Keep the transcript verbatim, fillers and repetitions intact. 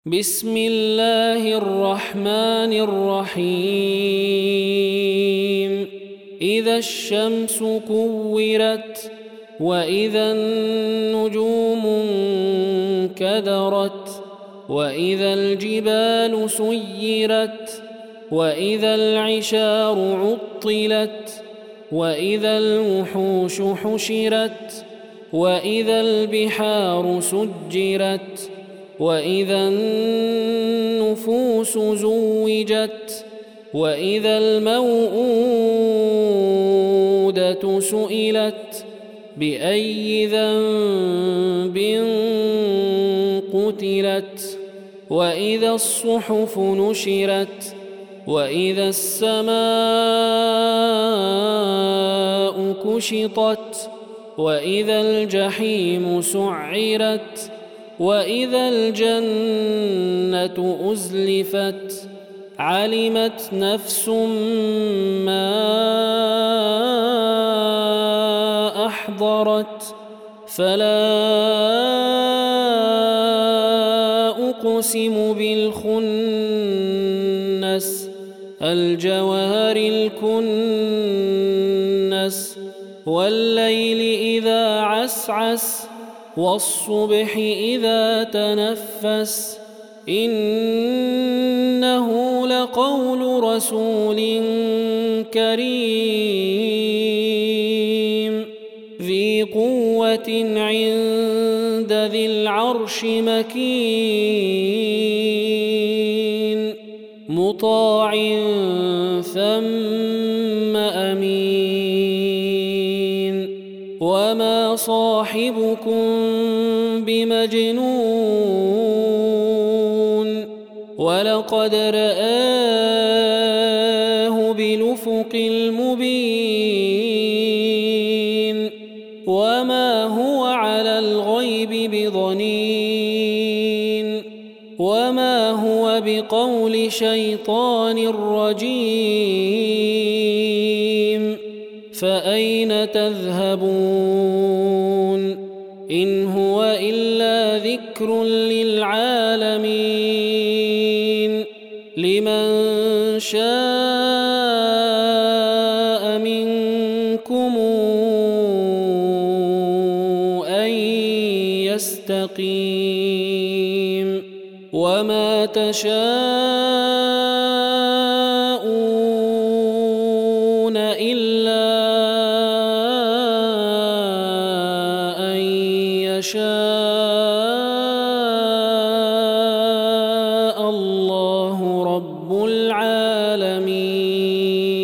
بسم الله الرحمن الرحيم إذا الشمس كورت وإذا النجوم انكدرت وإذا الجبال سيرت وإذا العشار عطلت وإذا الوحوش حشرت وإذا البحار سجرت وإذا النفوس زوجت وإذا الموءودة سئلت بأي ذنب قتلت وإذا الصحف نشرت وإذا السماء كشطت وإذا الجحيم سعرت وإذا الجنة أزلفت علمت نفس ما أحضرت فلا أقسم بالخنس الجوار الكنس والليل إذا عسعس والصبح إذا تنفس إنه لقول رسول كريم ذي قوة عند ذي العرش مكين مطاع ثم أمين وما صاحبكم بمجنون ولقد رآه بالأفق المبين وما هو على الغيب بضنين وما هو بقول شيطان رجيم فأين تذهبون إن هو إلا ذكر للعالمين لمن شاء منكم أن يستقيم وما تشاءون إلا أن يشاء الله رب العالمين.